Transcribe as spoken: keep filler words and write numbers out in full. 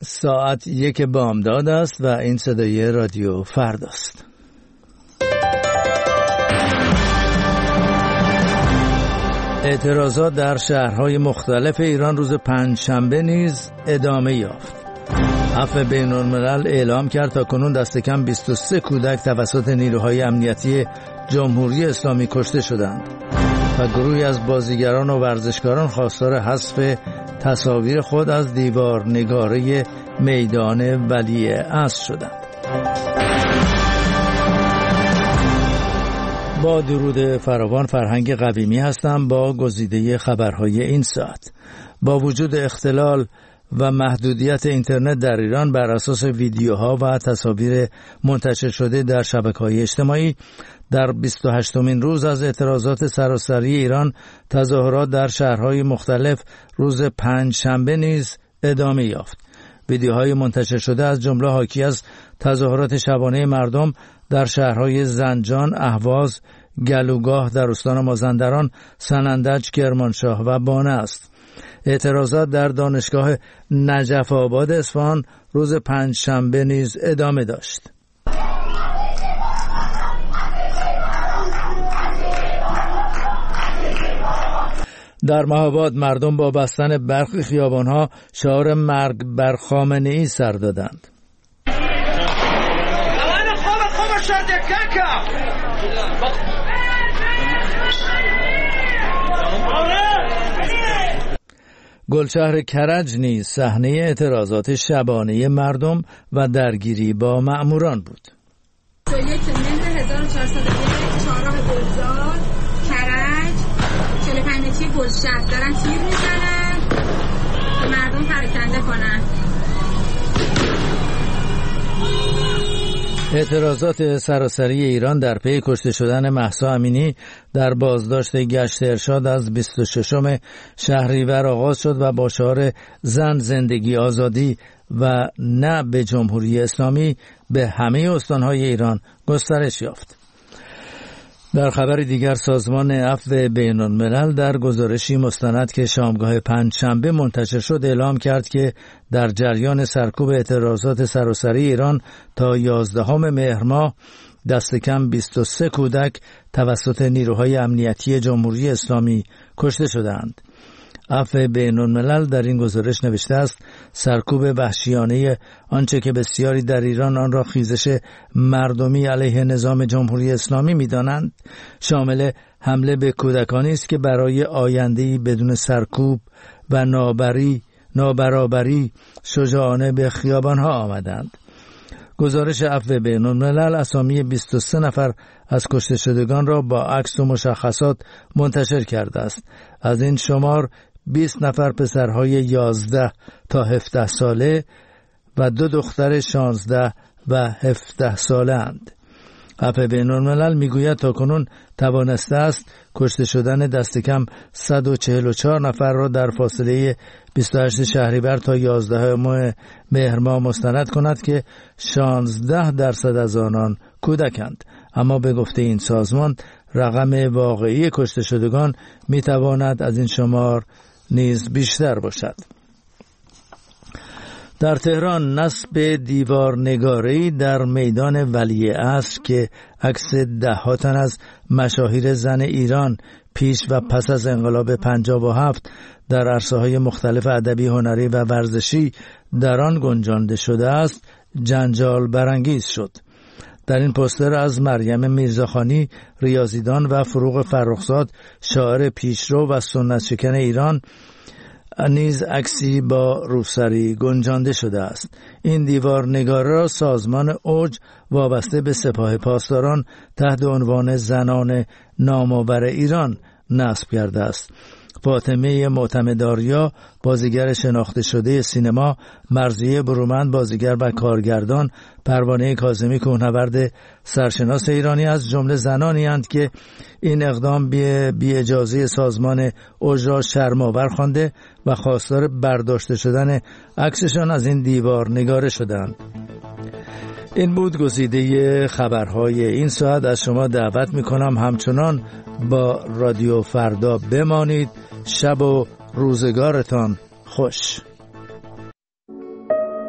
ساعت یک بامداد است و این صدای رادیو فرداست. اعتراضات در شهرهای مختلف ایران روز پنجشنبه نیز ادامه یافت. عفو بین‌الملل اعلام کرد تا کنون دست کم بیست و سه کودک توسط نیروهای امنیتی جمهوری اسلامی کشته شدند و گروهی از بازیگران و ورزشکاران خواستار حذف تصاویر خود از دیوار نگاره میدان ولیعصر شدند. با درود فراوان، فرهنگ قویمی هستم با گزیده خبرهای این ساعت. با وجود اختلال و محدودیت اینترنت در ایران بر اساس ویدیوها و تصاویر منتشر شده در شبکه‌های اجتماعی، در بیست و هشتمین روز از اعتراضات سراسری ایران، تظاهرات در شهرهای مختلف روز پنجشنبه نیز ادامه یافت. ویدیوهای منتشر شده از جمله حاکی از تظاهرات شبانه مردم در شهرهای زنجان، اهواز، گلوگاه در استان مازندران، سنندج، کرمانشاه و بانه است. اعتراضات در دانشگاه نجف آباد اصفهان روز پنجشنبه نیز ادامه داشت. در مهاباد مردم با بستن برخی خیابانها شعار مرگ بر خامنه‌ای سر دادند. گلشهر کرج نیز صحنه اعتراضات شبانه مردم و درگیری با مأموران بود. یک مهر هزار و چهارصد و یک چهارراه گلزار کرج چهل و پنج متری گلشهر دارن تیر میزنن که مردم پراکنده کنن. اعتراضات سراسری ایران در پی کشته شدن مهسا امینی در بازداشت گشت ارشاد از بیست و ششم شهریور آغاز شد و با شعار زن، زندگی، آزادی و نه به جمهوری اسلامی به همه استانهای ایران گسترش یافت. در خبر دیگر، سازمان عفو بین‌الملل در گزارشی مستند که شامگاه پنجشنبه منتشر شد اعلام کرد که در جریان سرکوب اعتراضات سراسری ایران تا یازدهم مهر ماه دست کم بیست و سه کودک توسط نیروهای امنیتی جمهوری اسلامی کشته شدند. عفو بین‌الملل در این گزارش نوشته است سرکوب وحشیانه آنچه که بسیاری در ایران آن را خیزش مردمی علیه نظام جمهوری اسلامی می‌دانند، شامل حمله به کودکانی است که برای آینده‌ای بدون سرکوب و نابری نابرابری شجاعانه به خیابان‌ها آمدند. گزارش عفو بین‌الملل اسامی بیست و سه نفر از کشته شدگان را با عکس و مشخصات منتشر کرده است. از این شمار بیست نفر پسرهای یازده تا هفده ساله و دو دختر شانزده و هفده ساله اند. عفو بین‌الملل میگوید تاکنون توانسته است کشته شدن دست کم صد و چهل و چهار نفر را در فاصله بیست و هشت شهریور تا یازدهم مهر ماه مستند کند که شانزده درصد از آنان کودکند. اما به گفته این سازمان رقم واقعی کشته شدگان میتواند از این شمار نیز بیشتر باشد. در تهران نصب دیوار نگاره‌ای در میدان ولیعصر که عکس ده‌ها تن از مشاهیر زن ایران پیش و پس از انقلاب پنجاه و هفت در عرصه‌های مختلف ادبی، هنری و ورزشی در آن گنجانده شده است جنجال برانگیز شد. در این پوستر از مریم میرزاخانی، ریاضیدان و فروغ فرخزاد، شاعر پیشرو و سنت شکن ایران، نیز عکسی با روسری گنجانده شده است. این دیوار نگاره را سازمان اوج وابسته به سپاه پاسداران تحت عنوان زنان نامآور ایران نصب کرده است. فاطمه معتمدآریا، بازیگر شناخته شده سینما، مرضیه برومند، بازیگر و کارگردان، پروانه کاظمی، کوهنورد سرشناس ایرانی از جمله زنانی اند که این اقدام بی, بی اجازه سازمان اوج را شرم‌آور خوانده و خواستار برداشته شدن عکسشان از این دیوار نگاره شدند. این بود گزیده خبرهای این ساعت. از شما دعوت میکنم همچنان با رادیو فردا بمانید. شب و روزگارتان خوش.